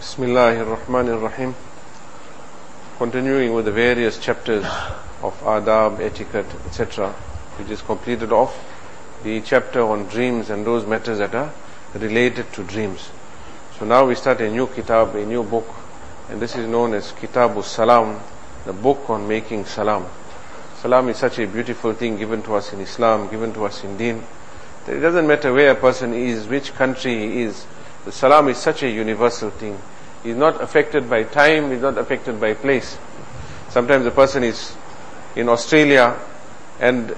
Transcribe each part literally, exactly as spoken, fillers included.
Bismillahir Rahmanir Rahim. Continuing with the various chapters of adab, etiquette, et cetera. We just completed off the chapter on dreams and those matters that are related to dreams. So now we start a new kitab, a new book, and this is known as Kitabus Salam, the book on making salam. Salam is such a beautiful thing given to us in Islam, given to us in Deen, that it doesn't matter where a person is, which country he is. The salam is such a universal thing. He is not affected by time, he is not affected by place. Sometimes a person is in Australia and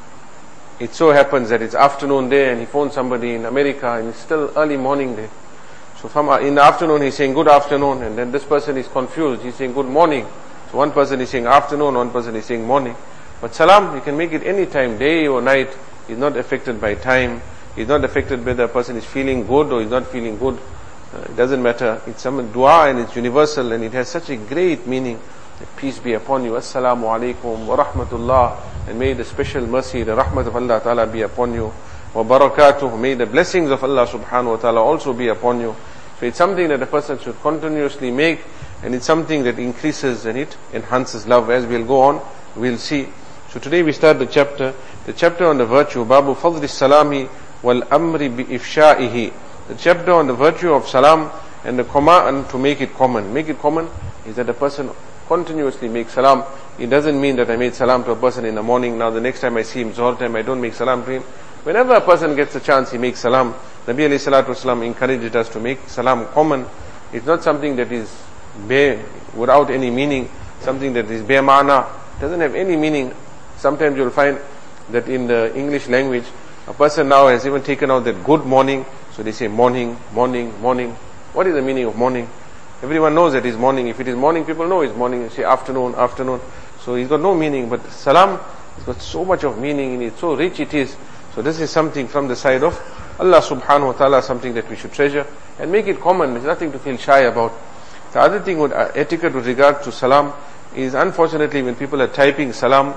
it so happens that it's afternoon there and he phones somebody in America and it's still early morning there. So from in the afternoon he's saying good afternoon, and then this person is confused, he's saying good morning. So one person is saying afternoon, one person is saying morning. But salam, you can make it any time, day or night. He's not affected by time. He's not affected whether a person is feeling good or is not feeling good. Uh, it doesn't matter. It's some dua and it's universal and it has such a great meaning. Peace be upon you. Assalamu alaikum wa rahmatullah. And may the special mercy, the rahmat of Allah ta'ala be upon you. Wa barakatuh. May the blessings of Allah subhanahu wa ta'ala also be upon you. So it's something that a person should continuously make, and it's something that increases and it enhances love. As we'll go on, we'll see. So today we start the chapter, the chapter on the virtue, Babu Fadli Salami wal Amri bi Ifsha'ihi. The chapter on the virtue of salam and the command to make it common. Make it common is that a person continuously makes salam. It doesn't mean that I made salam to a person in the morning, now the next time I see him, Zohar time, I don't make salam to him. Whenever a person gets a chance, he makes salam. Nabi alayhi salatu wasalam encouraged us to make salam common. It's not something that is bare, without any meaning, something that is bare mana, doesn't have any meaning. Sometimes you'll find that in the English language, a person now has even taken out that good morning, so they say morning, morning, morning. What is the meaning of morning? Everyone knows that it's morning. If it is morning, people know it's morning. You say afternoon, afternoon. So it's got no meaning. But salam has got so much of meaning in it, so rich it is. So this is something from the side of Allah subhanahu wa ta'ala, something that we should treasure and make it common. There's nothing to feel shy about. The other thing with uh, etiquette with regard to salam is, unfortunately, when people are typing salam,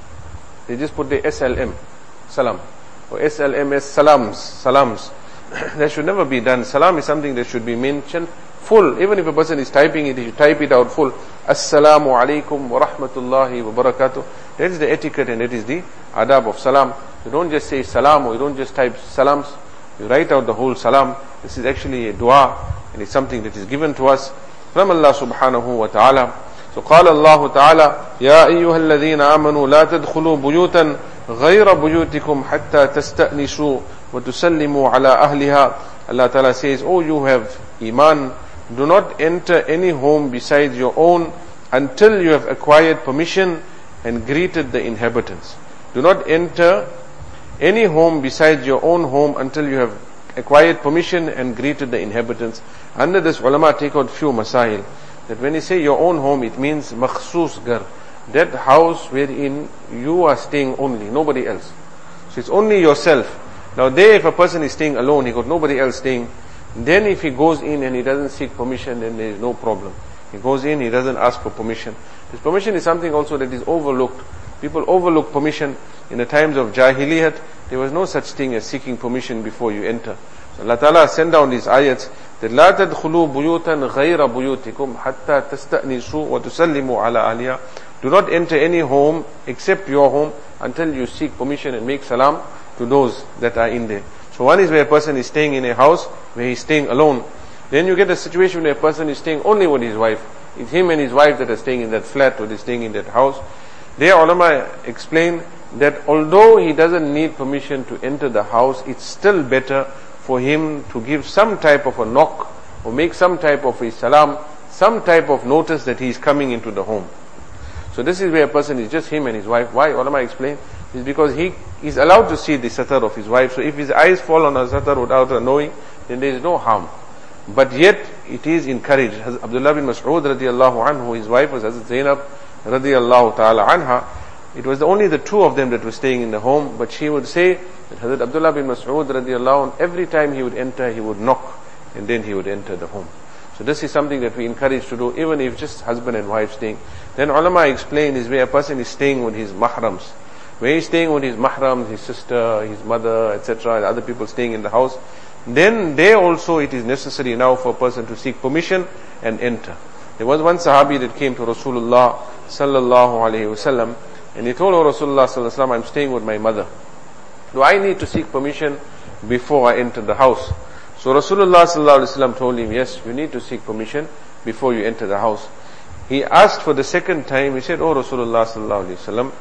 they just put the S L M, salam, or S L M S, salams, salams. That should never be done. Salam is something that should be mentioned full. Even if a person is typing it, he should type it out full. Assalamu alaikum wa rahmatullahi wa barakatuh. That is the etiquette and that is the adab of salam. You don't just say salam, or you don't just type salams. You write out the whole salam. This is actually a dua, and it's something that is given to us from Allah subhanahu wa ta'ala. So قال الله تعالى يا أيها الذين آمنوا لا تدخلوا بيوتا غير بيوتكم حتى تستأنسوا وتسلموا على أهلها. Allah Ta'ala says, oh, you have iman, do not enter any home besides your own until you have acquired permission and greeted the inhabitants. Do not enter any home besides your own home until you have acquired permission and greeted the inhabitants. Under this, ulama take out few masail. That when you say your own home, it means makhsus gar, that house wherein you are staying only, nobody else. So it's only yourself. Now there, if a person is staying alone, he got nobody else staying, then if he goes in and he doesn't seek permission, then there is no problem. He goes in, he doesn't ask for permission. This permission is something also that is overlooked. People overlook permission. In the times of Jahiliyat, there was no such thing as seeking permission before you enter. So Allah Ta'ala sent down these ayats that لا تدخلوا بيوتا غير بيوتكم حتى تستأنسوا وتسلموا على أهلها. Do not enter any home except your home until you seek permission and make salam to those that are in there. So one is where a person is staying in a house where he's staying alone. Then you get a situation where a person is staying only with his wife. It's him and his wife that are staying in that flat or they're staying in that house. There ulama explain that although he doesn't need permission to enter the house, it's still better for him to give some type of a knock or make some type of a salam, some type of notice that he is coming into the home. So this is where a person is just him and his wife. Why? Ulama explain. Is because he is allowed to see the satar of his wife. So if his eyes fall on her satar without her knowing, then there is no harm. But yet it is encouraged. Hazrat Abdullah bin Mas'ud radiallahu anhu, his wife was Hazrat Zainab radiallahu ta'ala anha. It was only the two of them that were staying in the home, but she would say that Hazrat Abdullah bin Mas'ud radiallahu anhu, every time he would enter, he would knock and then he would enter the home. So this is something that we encourage to do, even if just husband and wife staying. Then ulama explain is where a person is staying with his mahrams. Where he's staying with his mahrams, his sister, his mother, et cetera, and other people staying in the house, then there also it is necessary now for a person to seek permission and enter. There was one Sahabi that came to Rasulullah sallallahu alaihi wasallam, and he told Rasulullah sallallahu alaihi wasallam, I'm staying with my mother. Do I need to seek permission before I enter the house? So Rasulullah sallallahu alaihi wasallam told him, yes, you need to seek permission before you enter the house. He asked for the second time, he said, oh Rasulullah sallallahu alaihi wasallam,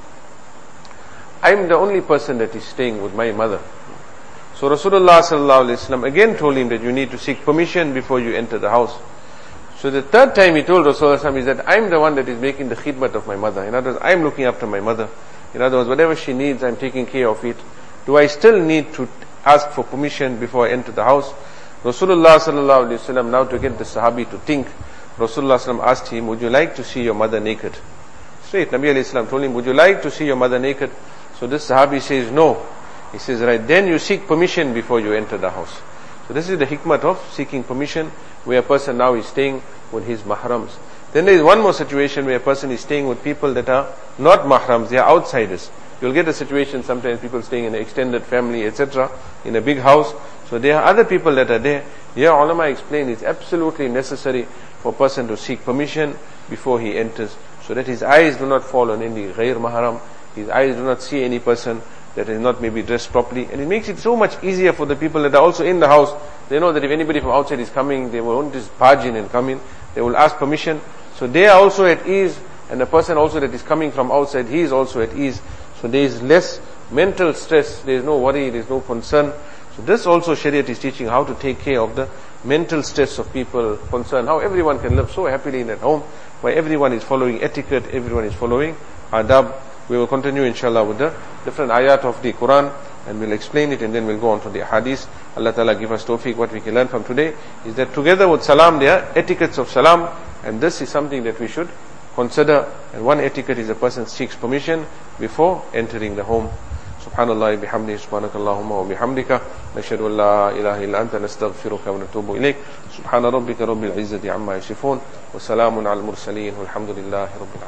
I'm the only person that is staying with my mother. So Rasulullah sallallahu alaihi wasallam again told him that you need to seek permission before you enter the house. So the third time he told Rasulullah sallallahu alaihi wasallam is that I'm the one that is making the khidmat of my mother. In other words, I'm looking after my mother. In other words, whatever she needs, I'm taking care of it. Do I still need to ask for permission before I enter the house? Rasulullah sallallahu alaihi wasallam, now to get the Sahabi to think, Rasulullah sallallahu alaihi wasallam asked him, would you like to see your mother naked? Straight, Nabi alayhi salam told him, would you like to see your mother naked? So this Sahabi says, no. He says, right, then you seek permission before you enter the house. So this is the hikmat of seeking permission, where a person now is staying with his mahrams. Then there is one more situation where a person is staying with people that are not mahrams, they are outsiders. You'll get a situation sometimes people staying in an extended family, et cetera, in a big house. So there are other people that are there. Here ulama explain it's absolutely necessary for a person to seek permission before he enters, so that his eyes do not fall on any ghair mahram, his eyes do not see any person that is not maybe dressed properly. And it makes it so much easier for the people that are also in the house. They know that if anybody from outside is coming, they won't just barge in and come in. They will ask permission. So they are also at ease, and the person also that is coming from outside, he is also at ease. So there is less mental stress, there is no worry, there is no concern. So this also Shariat is teaching how to take care of the mental stress of people, concern, how everyone can live so happily in that home, where everyone is following etiquette, everyone is following adab. We will continue inshallah with the different ayat of the Quran, and we'll explain it, and then we'll go on to the hadith. Allah Ta'ala give us tawfiq. What we can learn from today is that together with salam there are etiquettes of salam, and this is something that we should consider. And one etiquette is a person seeks permission before entering the home. Subhanallah bihamdihi, subhanakallahumma wa bihamdika, nashhadu an la ilaha illa anta, nastaghfiruka wa natubu ilayk. Subhana rabbika rabbil izzati amma yasifun, wa salamun al mursaleen, walhamdulillahi rabbil alamin.